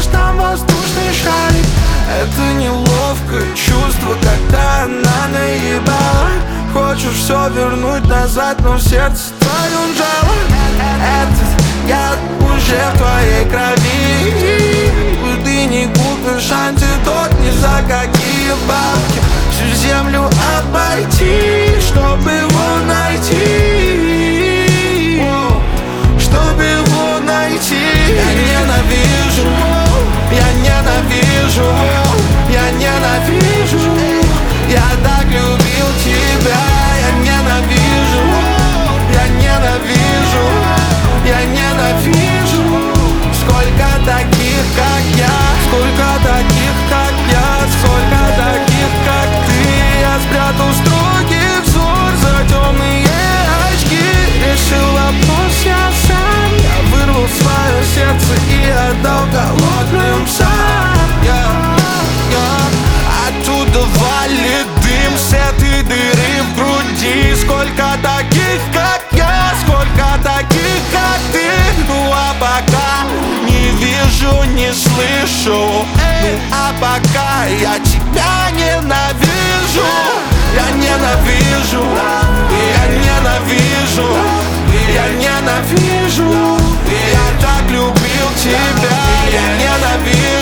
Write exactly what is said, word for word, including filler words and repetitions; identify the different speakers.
Speaker 1: лишь там воздушный шарик. Это неловкое чувство, когда она наебала. Хочешь все вернуть назад, но в сердце твоем жало. Этот яд уже в твоей крови. Ты не купишь антидот ни за какие бабки. Всю землю обойти, чтобы его найти. Чтобы его найти. Я ненавижу, я ненавижу, я ненавижу. Я так любил тебя. Я ненавижу, я ненавижу, я ненавижу. Сколько таких, как я, сколько таких, как я, сколько таких, как ты. Я спрятал строгий взор за темные очки. Решил вопрос я сам. Я вырвал свое сердце и отдал голодным псам. yeah, yeah. Оттуда валит дым с этой дыры в груди. Сколько таких, как я, сколько таких, как ты. Ну а пока не вижу, не слышу. Ну а пока я тебя ненавижу. Я ненавижу, я ненавижу, я ненавижу. Я так любил тебя. Я ненавижу.